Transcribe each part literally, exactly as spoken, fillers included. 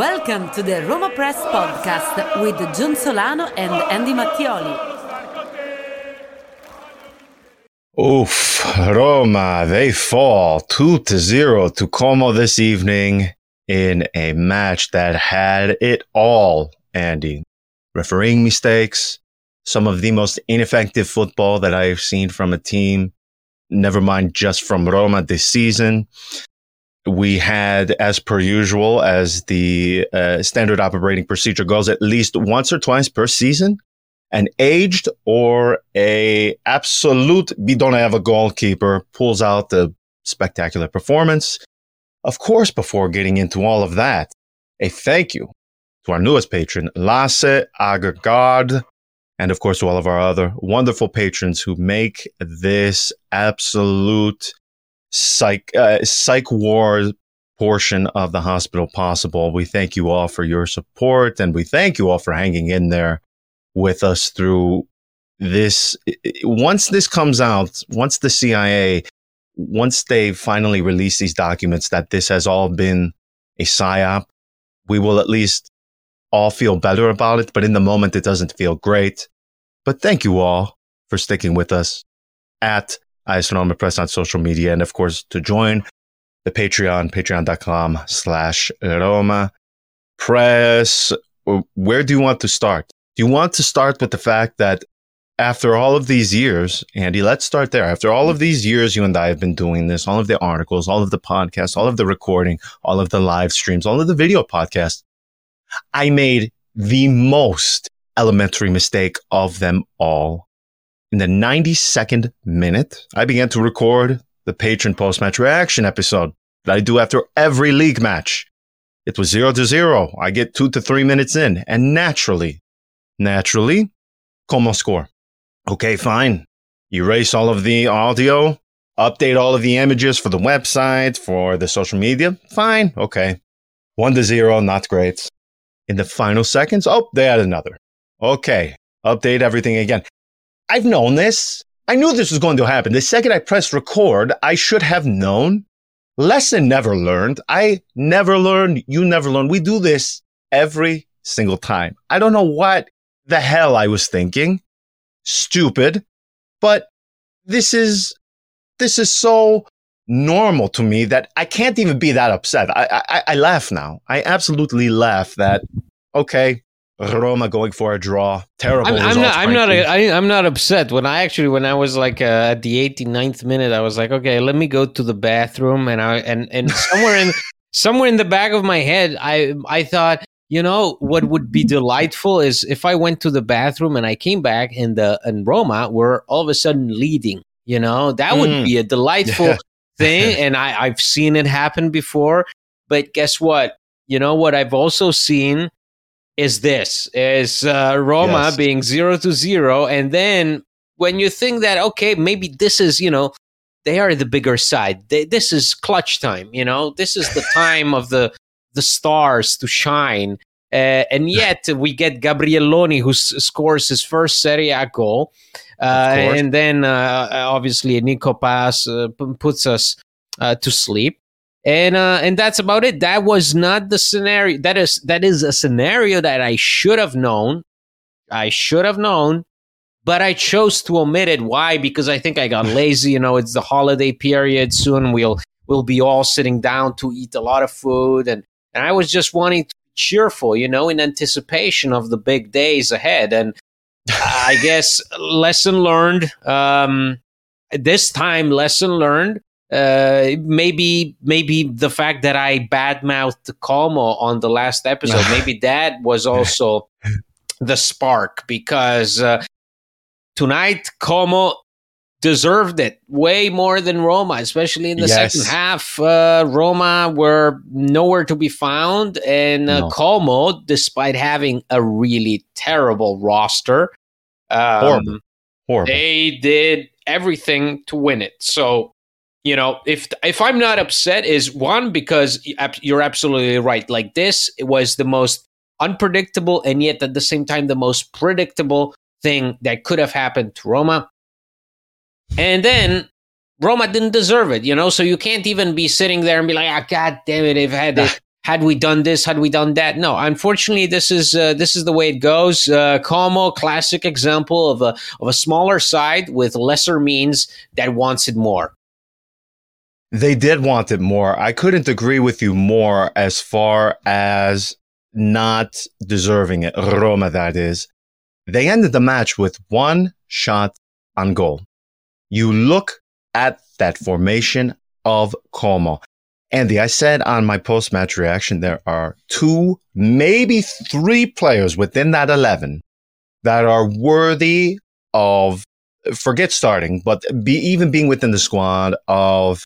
Welcome to the Roma Press Podcast with John Solano and Andy Mattioli. Oof, Roma, they fall two to zero to Como this evening in a match that had it all, Andy. Refereeing mistakes, some of the most ineffective football that I've seen from a team, never mind just from Roma this season. We had, as per usual, as the uh, standard operating procedure goes, at least once or twice per season, an aged or a absolute bidoneva goalkeeper pulls out the spectacular performance. Of course, before getting into all of that, a thank you to our newest patron, Lasse Agergard, and of course to all of our other wonderful patrons who make this absolute psych uh, psych ward portion of the hospital possible. We thank you all for your support, and we thank you all for hanging in there with us through this. Once this comes out, once the C I A, once they finally release these documents that this has all been a psyop, we will at least all feel better about it. But in the moment, it doesn't feel great. But thank you all for sticking with us at AS Roma Press on social media. And of course, to join the Patreon, patreon.com slash Roma Press. Where do you want to start? Do you want to start with the fact that after all of these years, Andy, let's start there. After all of these years, you and I have been doing this, all of the articles, all of the podcasts, all of the recording, all of the live streams, all of the video podcasts, I made the most elementary mistake of them all. In the ninety-second minute, I began to record the patron post-match reaction episode that I do after every league match. It was zero to zero. I get two to three minutes in, and naturally, naturally, Como score. Okay, fine. Erase all of the audio, update all of the images for the website, for the social media. Fine. Okay. One to zero, not great. In the final seconds, oh, they had another. Okay. Update everything again. I've known this. I knew this was going to happen. The second I pressed record, I should have known. Lesson never learned. I never learned. You never learned. We do this every single time. I don't know what the hell I was thinking. Stupid. But this is, this is so normal to me that I can't even be that upset. I, I, I laugh now. I absolutely laugh that, okay, Roma going for a draw. Terrible. I'm, results, I'm not. I'm not. frankly. I, I'm not upset. When I actually, when I was like uh, at the eighty-ninth minute, I was like, okay, let me go to the bathroom, and I and and somewhere in somewhere in the back of my head, I I thought, you know, what would be delightful is if I went to the bathroom and I came back and the and Roma were all of a sudden leading. You know, that would Mm. be a delightful Yeah. thing, and I I've seen it happen before. But guess what? You know what I've also seen is this, is uh, Roma Yes. being zero to zero. And then when you think that, okay, maybe this is, you know, they are the bigger side. They, this is clutch time, you know, this is the time of the the stars to shine. Uh, and yet we get Gabrielloni, who s- scores his first Serie A goal. Uh, course. and then uh, obviously Nico Pass uh, p- puts us uh, to sleep. And uh, and that's about it. That was not the scenario. That is that is a scenario that I should have known. I should have known, but I chose to omit it. Why? Because I think I got lazy. You know, it's the holiday period. Soon we'll we'll be all sitting down to eat a lot of food, and and I was just wanting to be cheerful, you know, in anticipation of the big days ahead. And I guess lesson learned. Um, this time, lesson learned. Uh, maybe maybe the fact that I badmouthed Como on the last episode, maybe that was also the spark, because uh, tonight Como deserved it way more than Roma, especially in the Yes. second half. Uh, Roma were nowhere to be found, and uh, No. Como, despite having a really terrible roster, um, Horrible. Horrible. they did everything to win it. So, you know, if if I'm not upset, is one, because you're absolutely right. Like, this was the most unpredictable and yet at the same time the most predictable thing that could have happened to Roma. And then Roma didn't deserve it, you know, so you can't even be sitting there and be like, ah, God damn it, they've had it. had we done this, had we done that? No, unfortunately, this is uh, this is the way it goes. Uh, Como, classic example of a of a smaller side with lesser means that wants it more. They did want it more. I couldn't agree with you more as far as not deserving it. Roma, that is. They ended the match with one shot on goal. You look at that formation of Como. Andy, I said on my post-match reaction, there are two, maybe three players within that eleven that are worthy of, forget starting, but be, even being within the squad of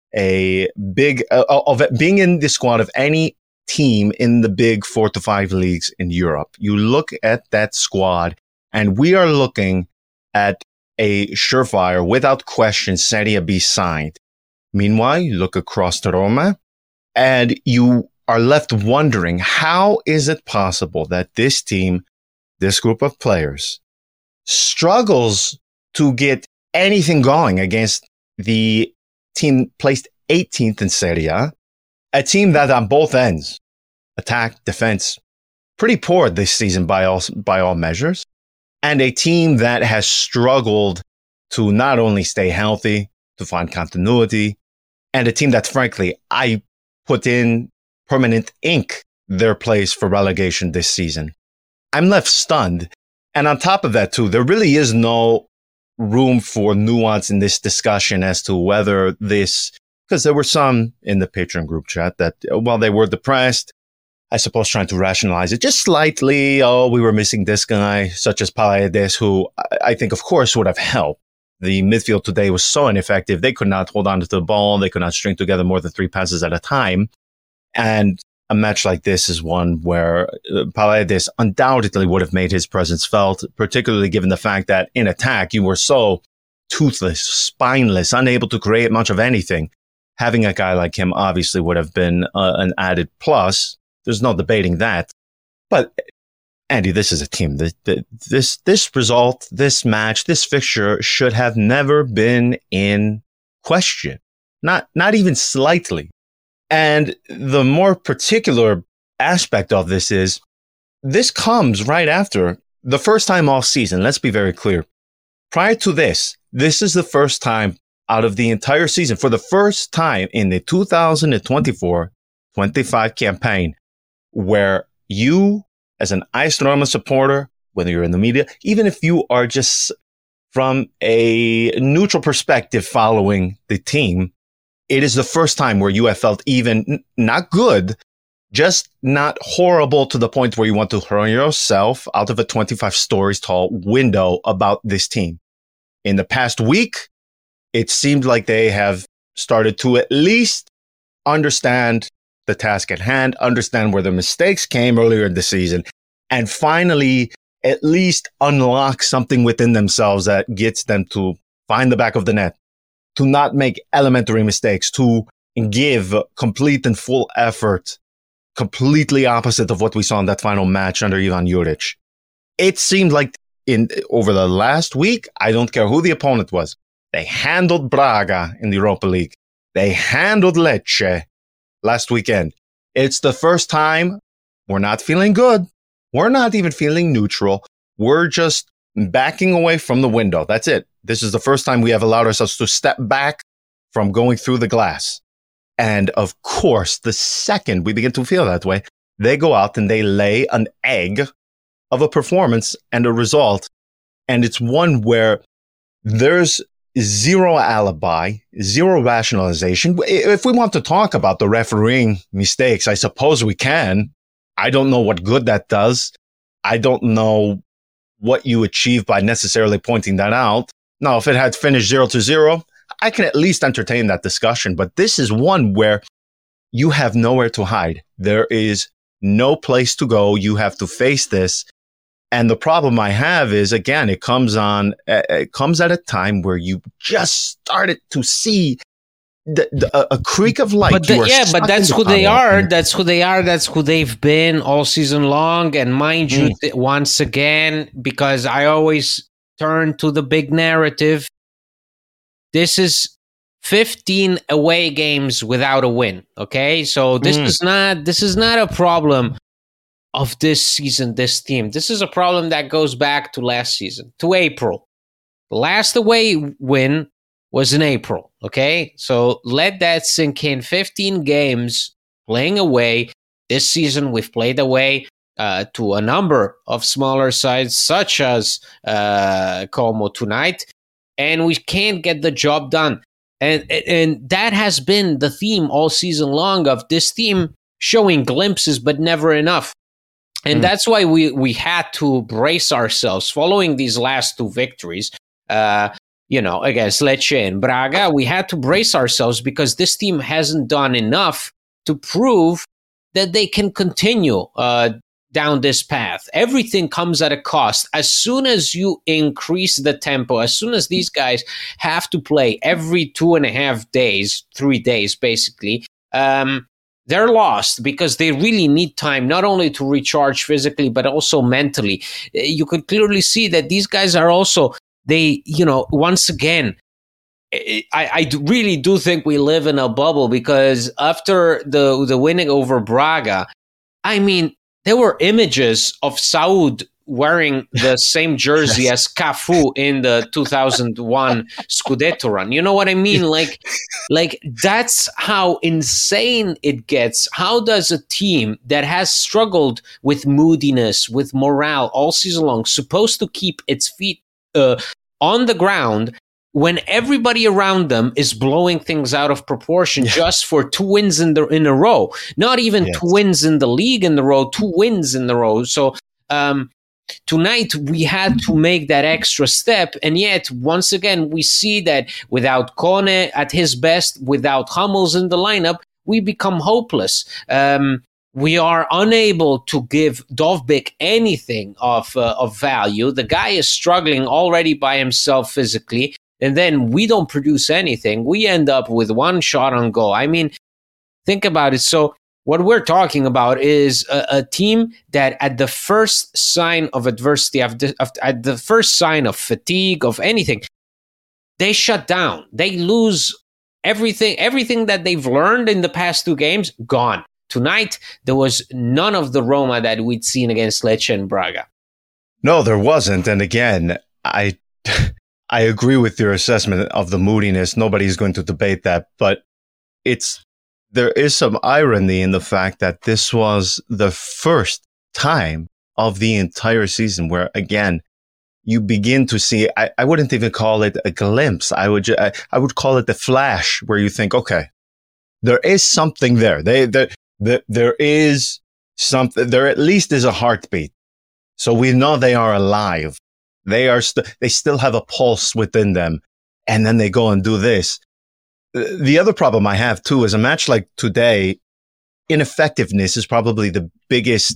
a big, uh, of being in the squad of any team in the big four to five leagues in Europe. You look at that squad, and we are looking at a surefire, without question, Serie B side. Meanwhile, you look across to Roma, and you are left wondering, how is it possible that this team, this group of players, struggles to get anything going against the team placed eighteenth in Serie A, a team that on both ends, attack, defense, pretty poor this season by all, by all measures, and a team that has struggled to not only stay healthy, to find continuity, and a team that, frankly, I put in permanent ink their place for relegation this season. I'm left stunned. And on top of that, too, there really is no room for nuance in this discussion as to whether this, because there were some in the Patreon group chat that, while they were depressed, I suppose trying to rationalize it just slightly. Oh, we were missing this guy, such as Paredes, who I think, of course, would have helped. The midfield today was so ineffective. They could not hold on to the ball. They could not string together more than three passes at a time. And a match like this is one where Paredes undoubtedly would have made his presence felt, particularly given the fact that in attack, you were so toothless, spineless, unable to create much of anything. Having a guy like him obviously would have been uh, an added plus. There's no debating that. But Andy, this is a team. This, this, this result, this match, this fixture should have never been in question. Not, not even slightly. And the more particular aspect of this is this comes right after the first time all season. Let's be very clear. Prior to this, this is the first time out of the entire season, for the first time in the two thousand twenty-four twenty-five campaign, where you, as an AS Roma supporter, whether you're in the media, even if you are just from a neutral perspective following the team, it is the first time where you have felt even n- not good, just not horrible to the point where you want to throw yourself out of a twenty-five stories tall window about this team. In the past week, it seemed like they have started to at least understand the task at hand, understand where the mistakes came earlier in the season, and finally at least unlock something within themselves that gets them to find the back of the net, to not make elementary mistakes, to give complete and full effort, completely opposite of what we saw in that final match under Ivan Juric. It seemed like in over the last week, I don't care who the opponent was, they handled Braga in the Europa League. They handled Lecce last weekend. It's the first time we're not feeling good. We're not even feeling neutral. We're just backing away from the window. That's it. This is the first time we have allowed ourselves to step back from going through the glass. And of course, the second we begin to feel that way, they go out and they lay an egg of a performance and a result. And it's one where there's zero alibi, zero rationalization. If we want to talk about the refereeing mistakes, I suppose we can. I don't know what good that does. I don't know what you achieve by necessarily pointing that out. Now, if it had finished zero to zero, I can at least entertain that discussion. But this is one where you have nowhere to hide. There is no place to go. You have to face this. And the problem I have is, again, it comes on, it comes at a time where you just started to see the, the, a creak of light. But the, yeah, but that's who they are. That's who they are. That's who they've been all season long. And mind mm. you, th- once again, because I always turn to the big narrative, this is fifteen away games without a win. Okay, so this mm. is not this is not a problem of this season, this team. This is a problem that goes back to last season, to April. The last away win was in April. Okay, so let that sink in. fifteen games playing away. This season we've played away uh, to a number of smaller sides, such as uh, Como tonight, and we can't get the job done. And and that has been the theme all season long of this team showing glimpses, but never enough. And mm. that's why we, we had to brace ourselves following these last two victories, uh, you know, against Lecce and Braga. We had to brace ourselves because this team hasn't done enough to prove that they can continue uh, down this path. Everything comes at a cost. As soon as you increase the tempo, as soon as these guys have to play every two and a half days, three days basically, um, they're lost because they really need time not only to recharge physically, but also mentally. You could clearly see that these guys are also, they, you know, once again, I, I really do think we live in a bubble because after the, the winning over Braga, I mean, there were images of Saud wearing the same jersey as Cafu in the two thousand one Scudetto run. You know what I mean? Like, like that's how insane it gets. How does a team that has struggled with moodiness, with morale all season long, supposed to keep its feet uh, on the ground when everybody around them is blowing things out of proportion yeah. just for two wins in the in a row? Not even yes. two wins in the league in the row, two wins in the row. So um, tonight we had to make that extra step, and yet once again we see that without Kone at his best, without Hummels in the lineup, we become hopeless. Um, we are unable to give Dovbyk anything of uh, of value. The guy is struggling already by himself physically. And then we don't produce anything. We end up with one shot on goal. I mean, think about it. So what we're talking about is a, a team that at the first sign of adversity, of the, of, at the first sign of fatigue, of anything, they shut down. They lose everything. Everything that they've learned in the past two games, gone. Tonight, there was none of the Roma that we'd seen against Lecce and Braga. No, there wasn't. And again, I... I agree with your assessment of the moodiness. Nobody's going to debate that, but it's there is some irony in the fact that this was the first time of the entire season where, again, you begin to see. I, I wouldn't even call it a glimpse. I would I, I would call it the flash, where you think, okay, there is something there. They there there, there is something. There at least is a heartbeat, so we know they are alive. They are st- they still have a pulse within them, and then they go and do this. The other problem I have too is a match like today, ineffectiveness is probably the biggest,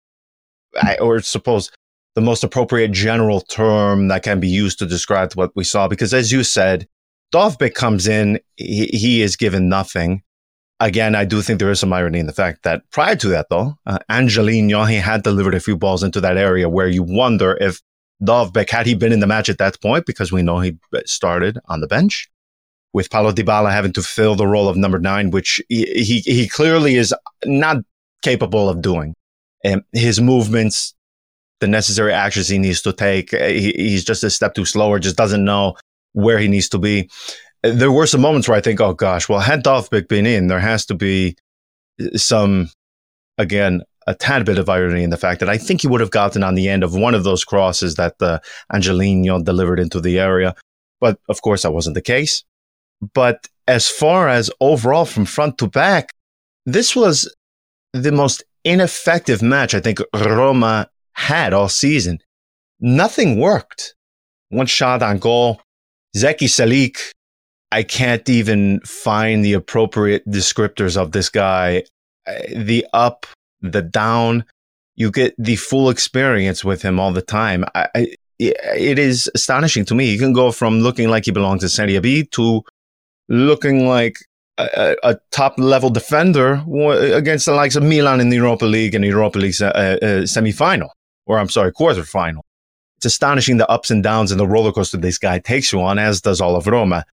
or suppose the most appropriate general term that can be used to describe what we saw. Because as you said, Dovbyk comes in, he, he is given nothing. Again, I do think there is some irony in the fact that prior to that, though, uh, Angelino, he had delivered a few balls into that area where you wonder if Dovbyk, had he been in the match at that point, because we know he started on the bench, with Paulo Dybala having to fill the role of number nine, which he he, he clearly is not capable of doing. And his movements, the necessary actions he needs to take, he, he's just a step too slow or just doesn't know where he needs to be. There were some moments where I think, oh gosh, well, had Dovbyk been in, there has to be some, again, a tad bit of irony in the fact that I think he would have gotten on the end of one of those crosses that uh, Angelino delivered into the area. But of course, that wasn't the case. But as far as overall from front to back, this was the most ineffective match I think Roma had all season. Nothing worked. One shot on goal. Zeki Salik, I can't even find the appropriate descriptors of this guy. The up, the down, you get the full experience with him all the time. I, I, it is astonishing to me. He can go from looking like he belongs to Serie B to looking like a, a top-level defender against the likes of Milan in the Europa League and the Europa League uh, uh, semi-final, or I'm sorry, quarter-final. It's astonishing the ups and downs and the roller coaster this guy takes you on, as does all of Roma.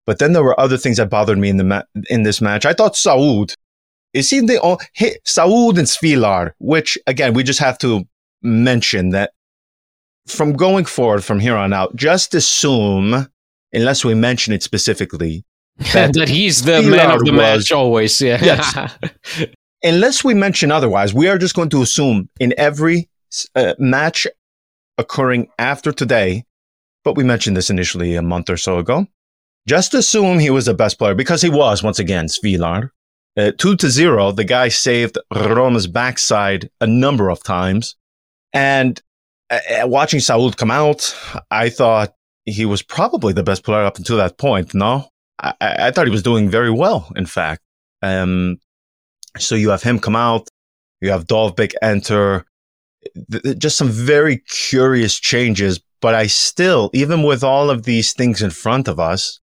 But then there were other things that bothered me in the ma- in this match. I thought Saud, is he the only, hey, Saud and Svilar, which again, we just have to mention that from going forward from here on out, just assume, unless we mention it specifically, that, that he's the Svilar man of the was, match always. Yeah. Yes. Unless we mention otherwise, we are just going to assume in every uh, match occurring after today, but we mentioned this initially a month or so ago, just assume he was the best player, because he was, once again, Svilar. Uh, two to zero, the guy saved Roma's backside a number of times. And uh, watching Saud come out, I thought he was probably the best player up until that point, no? I, I thought he was doing very well, in fact. Um, so you have him come out, you have Dovbyk enter, th- just some very curious changes. But I still, even with all of these things in front of us,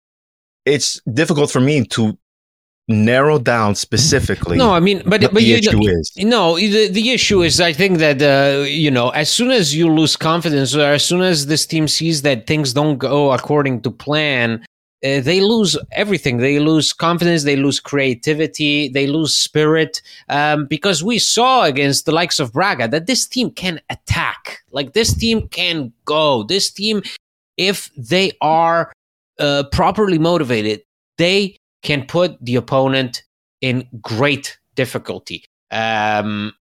it's difficult for me to narrow down specifically. No, I mean, but what but the you issue is. No, the, the issue is, I think that uh, you know, as soon as you lose confidence, or as soon as this team sees that things don't go according to plan, uh, they lose everything. They lose confidence. They lose creativity. They lose spirit. Um, because we saw against the likes of Braga that this team can attack. Like, this team can go. This team, if they are uh, properly motivated, they can put the opponent in great difficulty. Um,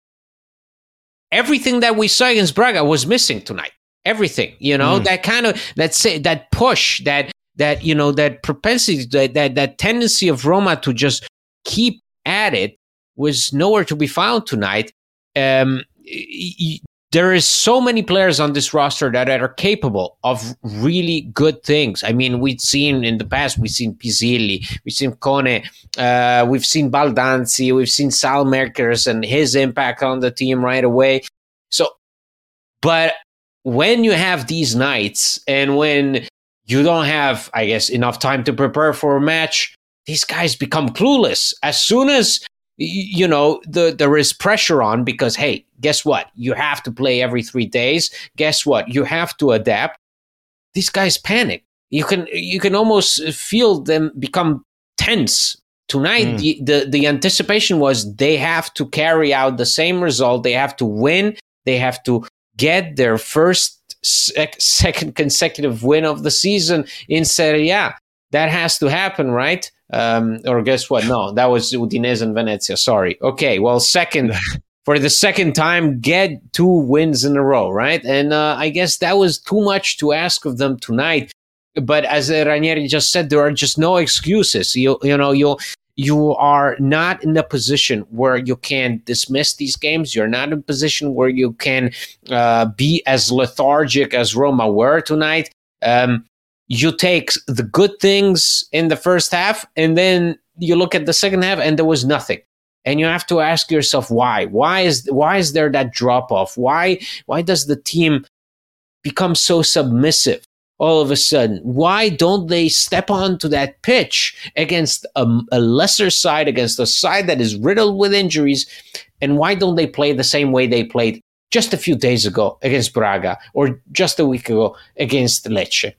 everything that we saw against Braga was missing tonight. Everything, you know, mm. that kind of, let's say, that push, that, that, you know, that propensity, that, that, that tendency of Roma to just keep at it was nowhere to be found tonight. Um, y- There is so many players on this roster that are capable of really good things. I mean, we've seen in the past, we've seen Pisilli, we've seen Kone, uh, we've seen Baldanzi, we've seen Salmerkers and his impact on the team right away. So, but when you have these nights and when you don't have, I guess, enough time to prepare for a match, these guys become clueless. As soon as you know, the, there is pressure on because, hey, guess what? You have to play every three days. Guess what? You have to adapt. These guys panic. You can you can almost feel them become tense. Tonight, mm. the, the, the anticipation was they have to carry out the same result. They have to win. They have to get their first, sec- second consecutive win of the season in Serie A. That has to happen, right? Um, or guess what? No, that was Udinese and Venezia. Sorry. Okay, well, second, for the second time, get two wins in a row, right? And uh, I guess that was too much to ask of them tonight. But as Ranieri just said, there are just no excuses. You you know, you you are not in a position where you can dismiss these games. You're not in a position where you can uh, be as lethargic as Roma were tonight. Um, You take the good things in the first half, and then you look at the second half, and there was nothing. And you have to ask yourself why. Why is why is there that drop off? Why why does the team become so submissive all of a sudden? Why don't they step onto that pitch against a, a lesser side, against a side that is riddled with injuries? And why don't they play the same way they played just a few days ago against Braga, or just a week ago against Lecce?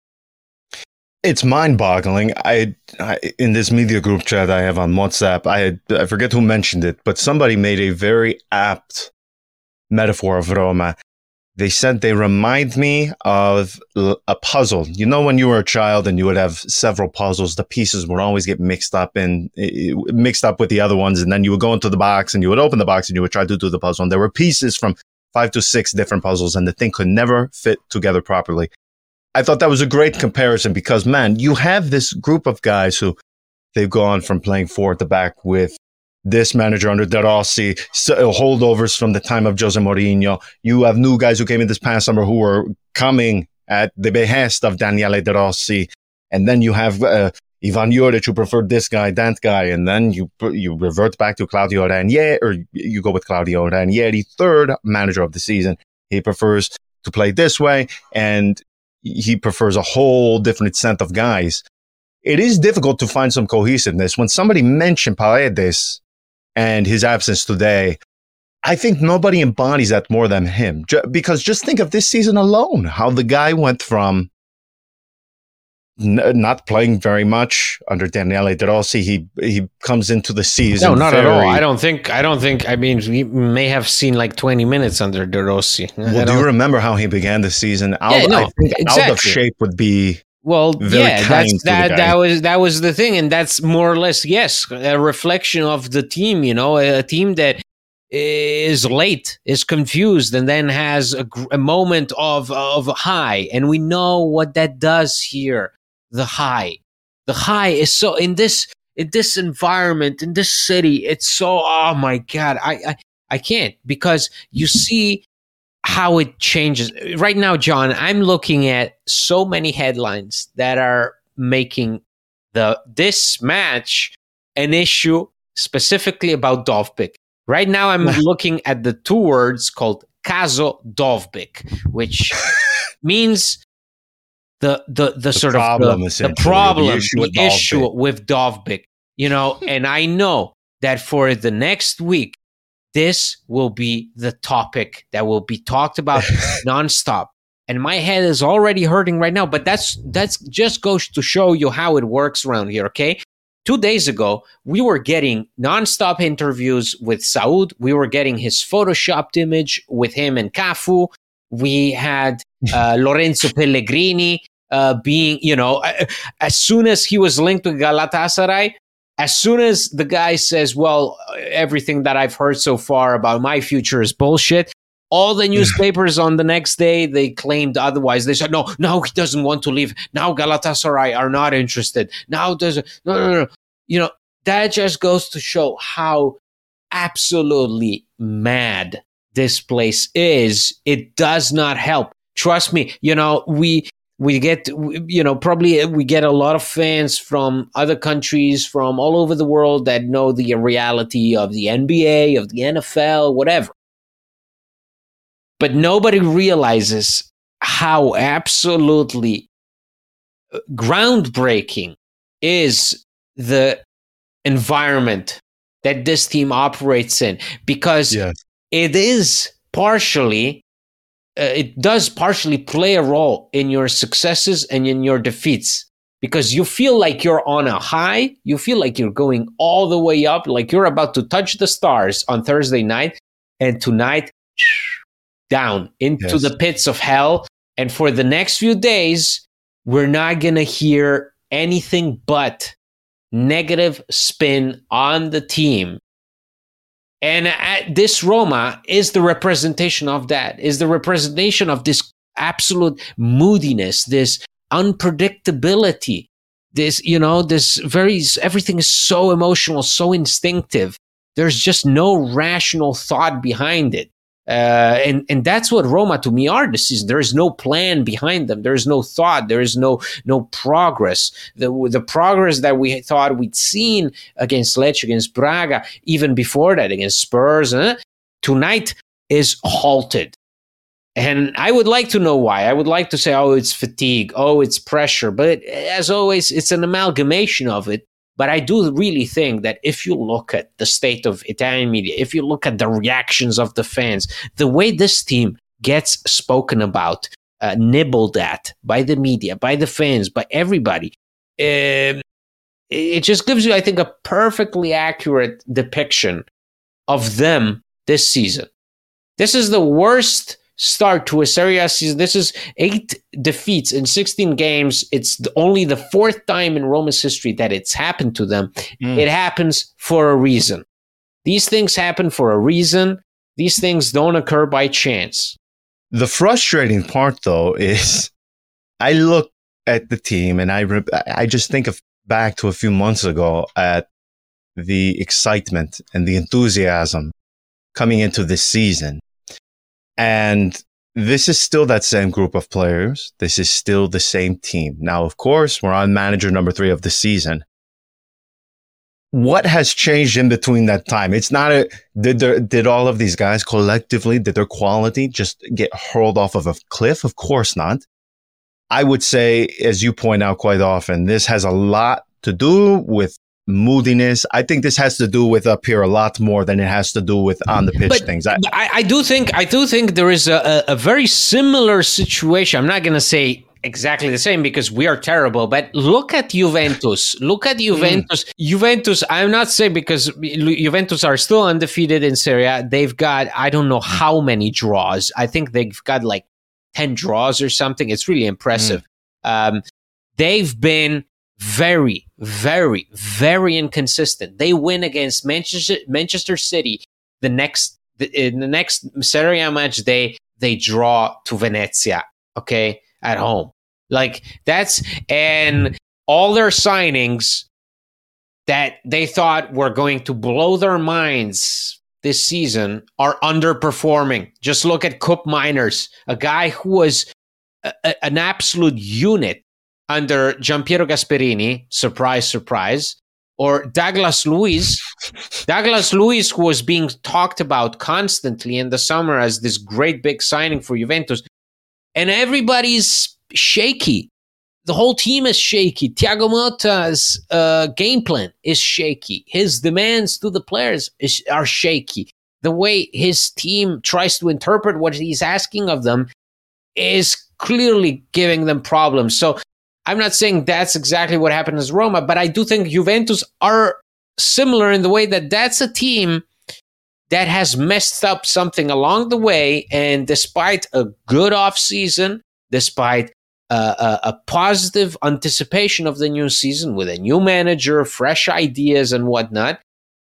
It's mind-boggling. I, I in this media group chat I have on WhatsApp, I had, I forget who mentioned it, but somebody made a very apt metaphor of Roma. They said they remind me of a puzzle. You know, when you were a child and you would have several puzzles, the pieces would always get mixed up and mixed up with the other ones, and then you would go into the box and you would open the box and you would try to do the puzzle. And there were pieces from five to six different puzzles, and the thing could never fit together properly. I thought that was a great comparison because, man, you have this group of guys who they've gone from playing four at the back with this manager under De Rossi, holdovers from the time of Jose Mourinho. You have new guys who came in this past summer who were coming at the behest of Daniele De Rossi. And then you have uh, Ivan Juric, who preferred this guy, that guy. And then you you revert back to Claudio Ranieri, or you go with Claudio Ranieri, third manager of the season. He prefers to play this way, and he prefers a whole different set of guys. It is difficult to find some cohesiveness. When somebody mentioned Paredes and his absence today, I think nobody embodies that more than him. Because just think of this season alone, how the guy went from n- not playing very much under Daniele De Rossi. He he comes into the season. No, not very, at all. I don't think. I don't think. I mean, we may have seen like twenty minutes under De Rossi. Well, do you remember how he began the season? Out, Yeah, no, I think exactly. out of shape would be. Well, Very yeah, kind that's to the that. guy. That was that was the thing, and that's more or less yes, a reflection of the team. You know, a, a team that is late, is confused, and then has a, gr- a moment of of high, and we know what that does here. The high, the high is so in this in this environment in this city. It's so oh my god, I I, I can't because you see how it changes right now, John. I'm looking at so many headlines that are making the this match an issue specifically about Dovbyk. Right now, I'm looking at the two words called Caso Dovbyk, which means the the the, the sort problem, of the, the problem, the issue, the with, issue Dovbyk. with Dovbyk. You know, and I know that for the next week, this will be the topic that will be talked about nonstop. And my head is already hurting right now, but that's that's just goes to show you how it works around here, okay? Two days ago, we were getting nonstop interviews with Saud. We were getting his photoshopped image with him and Cafu. We had uh, Lorenzo Pellegrini uh, being, you know, as soon as he was linked to Galatasaray, as soon as the guy says, well, everything that I've heard so far about my future is bullshit, all the newspapers on the next day, they claimed otherwise. They said, no, no, he doesn't want to leave. Now Galatasaray are not interested. Now there's a, no, no, no. You know, that just goes to show how absolutely mad this place is. It does not help. Trust me, you know, we... We get, you know, probably we get a lot of fans from other countries, from all over the world that know the reality of the N B A, of the N F L, whatever. But nobody realizes how absolutely groundbreaking is the environment that this team operates in, because yes. it is partially... Uh, it does partially play a role in your successes and in your defeats, because you feel like you're on a high. You feel like you're going all the way up, like you're about to touch the stars on Thursday night, and tonight down into yes. the pits of hell. And for the next few days, we're not going to hear anything but negative spin on the team. And uh, this Roma is the representation of that, is the representation of this absolute moodiness, this unpredictability, this, you know, this very, everything is so emotional, so instinctive. There's just no rational thought behind it. Uh, and, and that's what Roma to me are this season. There is no plan behind them. There is no thought. There is no no progress. The, the progress that we thought we'd seen against Lecce, against Braga, even before that, against Spurs, eh, tonight is halted. And I would like to know why. I would like to say, oh, it's fatigue. Oh, it's pressure. But as always, it's an amalgamation of it. But I do really think that if you look at the state of Italian media, if you look at the reactions of the fans, the way this team gets spoken about, uh, nibbled at by the media, by the fans, by everybody, uh, it just gives you, I think, a perfectly accurate depiction of them this season. This is the worst start to a Serie A season. This is eight defeats in sixteen games. It's the, only the fourth time in Roma's history that it's happened to them. Mm. It happens for a reason. These things happen for a reason. These things don't occur by chance. The frustrating part, though, is I look at the team and I re- I just think of back to a few months ago at the excitement and the enthusiasm coming into this season. And this is still that same group of players. This is still the same team. Now, of course, we're on manager number three of the season. What has changed in between that time? It's not a, did there, did all of these guys collectively, did their quality just get hurled off of a cliff? Of course not. I would say, as you point out quite often, this has a lot to do with moodiness. I think this has to do with up here a lot more than it has to do with on the pitch but things. I, I, I do think I do think there is a, a very similar situation. I'm not going to say exactly the same because we are terrible. But look at Juventus. Look at Juventus. Mm. Juventus, I'm not saying because Juventus are still undefeated in Serie A. They've got, I don't know how many draws. I think they've got like ten draws or something. It's really impressive. Mm. Um, they've been very, very, very inconsistent. They win against Manchester, Manchester City. The next, the, in the next Serie A match, they they draw to Venezia. Okay, at home. Like that's, and all their signings that they thought were going to blow their minds this season are underperforming. Just look at Koop Meiners, a guy who was a, a, an absolute unit under Giampiero Gasperini. Surprise, surprise. Or Douglas Luiz. Douglas Luiz, who was being talked about constantly in the summer as this great big signing for Juventus. And everybody's shaky. The whole team is shaky. Thiago Motta's uh, game plan is shaky. His demands to the players is, are shaky. The way his team tries to interpret what he's asking of them is clearly giving them problems. So I'm not saying that's exactly what happened as Roma, but I do think Juventus are similar in the way that that's a team that has messed up something along the way, and despite a good offseason, despite uh, a, a positive anticipation of the new season with a new manager, fresh ideas and whatnot,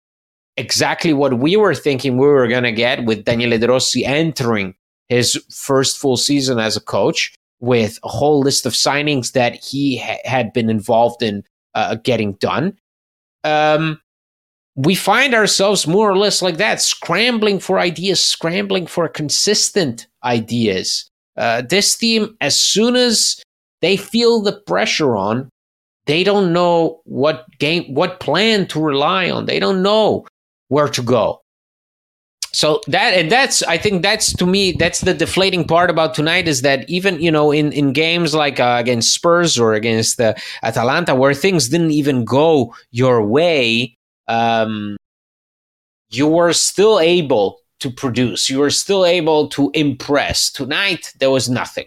exactly what we were thinking we were going to get with Daniele De Rossi entering his first full season as a coach with a whole list of signings that he ha- had been involved in uh, getting done. Um, we find ourselves more or less like that, scrambling for ideas, scrambling for consistent ideas. Uh, this team, as soon as they feel the pressure on, they don't know what game, what plan to rely on. They don't know where to go. So that, and that's, I think that's, to me, that's the deflating part about tonight, is that even, you know, in, in games like uh, against Spurs or against uh, Atalanta, where things didn't even go your way, um, you were still able to produce. You were still able to impress. Tonight, there was nothing.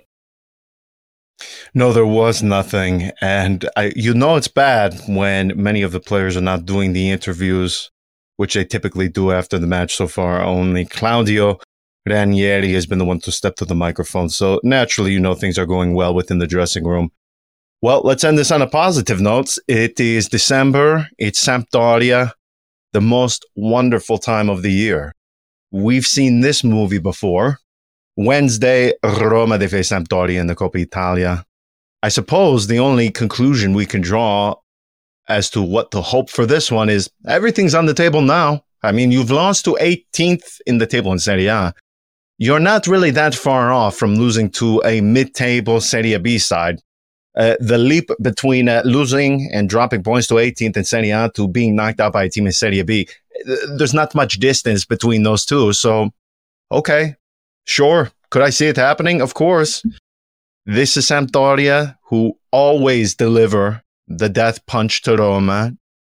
No, there was nothing. And I, you know it's bad when many of the players are not doing the interviews, which they typically do after the match so far. Only Claudio Ranieri has been the one to step to the microphone. So naturally, you know things are going well within the dressing room. Well, let's end this on a positive note. It is December. It's Sampdoria, the most wonderful time of the year. We've seen this movie before. Wednesday, Roma they face Sampdoria in the Coppa Italia. I suppose the only conclusion we can draw as to what to hope for this one is everything's on the table now. I mean, you've lost to eighteenth in the table in Serie A. You're not really that far off from losing to a mid-table Serie B side. Uh, the leap between uh, losing and dropping points to eighteenth in Serie A to being knocked out by a team in Serie B, there's not much distance between those two. So, okay, sure. Could I see it happening? Of course. This is Sampdoria, who always deliver the death punch to Roma,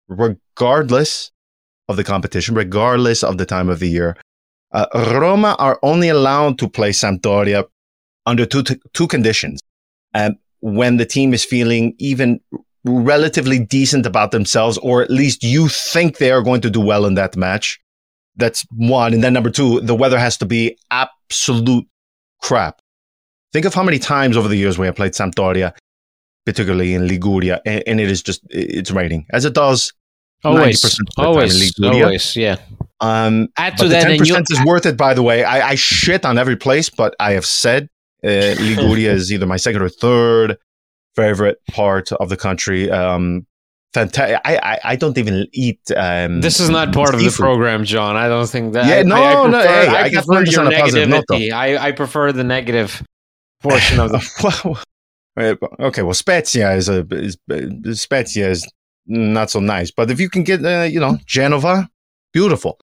regardless of the competition, regardless of the time of the year. Uh, Roma are only allowed to play Sampdoria under two t- two conditions. Um, when the team is feeling even relatively decent about themselves, or at least you think they are going to do well in that match. That's one. And then number two, the weather has to be absolute crap. Think of how many times over the years we have played Sampdoria, particularly in Liguria, and, and it is just, it's raining, as it does always, ninety percent of the always, time in Liguria. Always, yeah. Um, Add but to the that, ten percent and you- is worth it, by the way. I, I shit on every place, but I have said uh, Liguria is either my second or third favorite part of the country. Um, fantastic. I, I, I don't even eat. Um, this is not part seafood. of the program, John. I don't think that. Yeah, I, no, I prefer, no. Hey, I, I got prefer this your on a positive note, though. negativity. I, I prefer the negative portion of the. Okay, well, Spezia is a is, Spezia is not so nice, but if you can get, uh, you know, Genova, beautiful.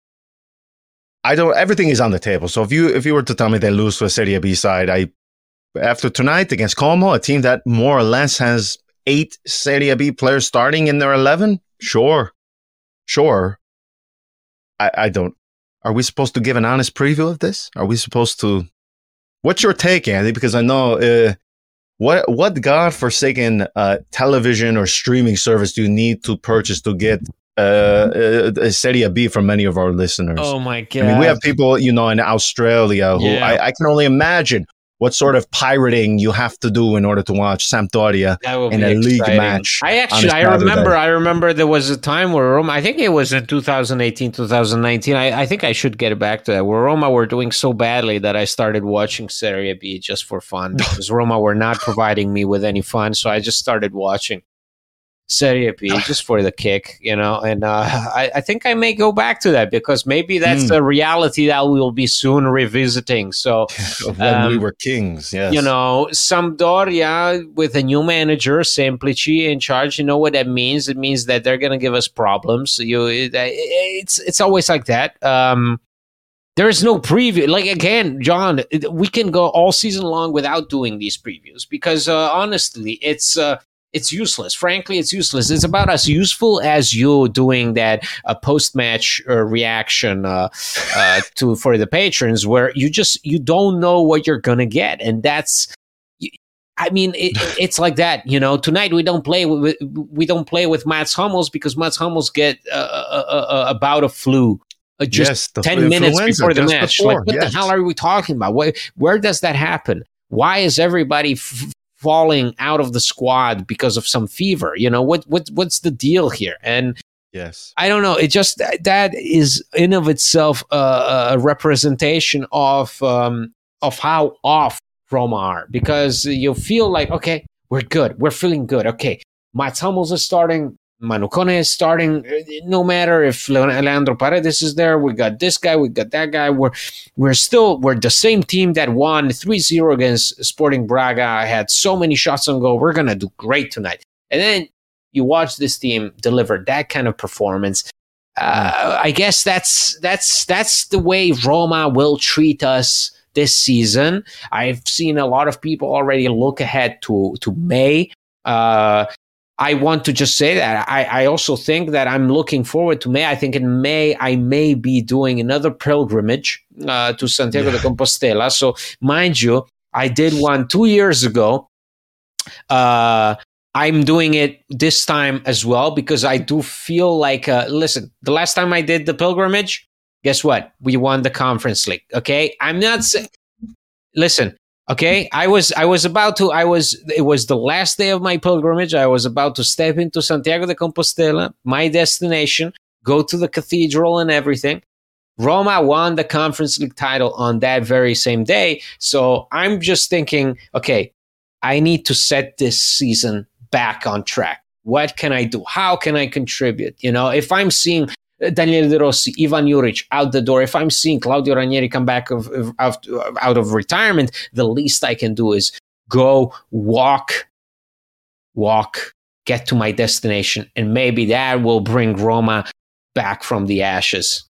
I don't. Everything is on the table. So if you if you were to tell me they lose to a Serie B side, I after tonight against Como, a team that more or less has eight Serie B players starting in their eleven, sure, sure. I, I don't. Are we supposed to give an honest preview of this? Are we supposed to? What's your take, Andy? Because I know uh, what what godforsaken uh, television or streaming service do you need to purchase to get uh, uh, Serie B for many of our listeners? Oh my god! I mean, we have people, you know, in Australia who Yeah. I, I can only imagine what sort of pirating you have to do in order to watch Sampdoria That will in be a league exciting. match. I on actually, a I remember, Saturday. I remember there was a time where Roma, I think it was in two thousand eighteen, two thousand nineteen. I, I think I should get back to that, where Roma were doing so badly that I started watching Serie B just for fun because Roma were not providing me with any fun. So I just started watching Serie B just for the kick, you know, and uh, I, I think I may go back to that because maybe that's Mm. a reality that we will be soon revisiting. So, when we um, were kings, yes. you know, Sampdoria with a new manager, Semplici, in charge. You know what that means? It means that they're going to give us problems. You, it, it's it's always like that. Um, there is no preview. Like again, John, it- we can go all season long without doing these previews because uh, honestly, it's. Uh, It's useless. Frankly, it's useless. It's about as useful as you doing that uh, post-match uh, reaction uh, uh, to for the patrons, where you just you don't know what you're gonna get, and that's. I mean, it, it's like that. You know, tonight we don't play with we don't play with Mats Hummels because Mats Hummels get uh, a, a, a bout of flu. Uh, just Yes, the ten flu- minutes influenza, before the just match. before, like, what yes. the hell are we talking about? Where, where does that happen? Why is everybody f- falling out of the squad because of some fever? You know, what what what's the deal here? And Yes. I don't know. It just that is in of itself uh, a representation of um, of how off Roma are, because you feel like, okay, we're good, we're feeling good. Okay, Mats Hummels is starting, Manu Kone is starting. No matter if Leandro Paredes is there, we got this guy, we got that guy. We're we're still we're the same team that won three zero against Sporting Braga. Had so many shots on goal. We're gonna do great tonight. And then you watch this team deliver that kind of performance. Uh, I guess that's that's that's the way Roma will treat us this season. I've seen a lot of people already look ahead to to May. Uh, I want to just say that I, I also think that I'm looking forward to May. I think in May I may be doing another pilgrimage uh, to Santiago Yeah. de Compostela. So mind you, I did one two years ago. Uh, I'm doing it this time as well because I do feel like, uh, listen, the last time I did the pilgrimage, guess what? We won the Conference League. Okay, I'm not saying. Listen, okay, I was I was about to. I was. It was the last day of my pilgrimage. I was about to step into Santiago de Compostela, my destination, go to the cathedral and everything. Roma won the Conference League title on that very same day. So I'm just thinking, okay, I need to set this season back on track. What can I do? How can I contribute? You know, if I'm seeing Daniele De Rossi, Ivan Juric out the door, if I'm seeing Claudio Ranieri come back of, of, out, out of retirement, the least I can do is go walk, walk, get to my destination, and maybe that will bring Roma back from the ashes.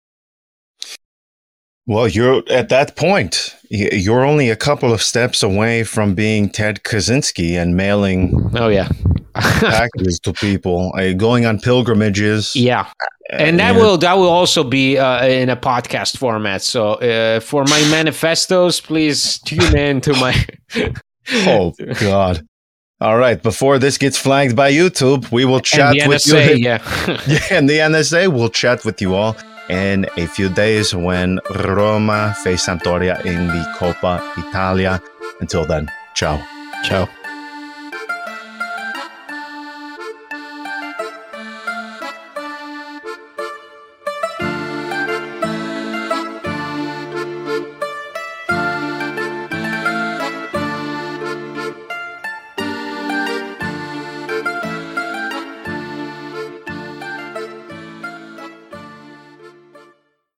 Well, you're at that point. y- You're only a couple of steps away from being Ted Kaczynski and mailing Oh, yeah. packages to people, uh, going on pilgrimages. Yeah. And that Yeah. will that will also be uh, in a podcast format. So uh, for my manifestos, please tune in to my. Oh God! All right. Before this gets flagged by YouTube, we will And chat the with N S A, you. yeah. Yeah, and the N S A will chat with you all in a few days when Roma face Sampdoria in the Coppa Italia. Until then, ciao. Ciao.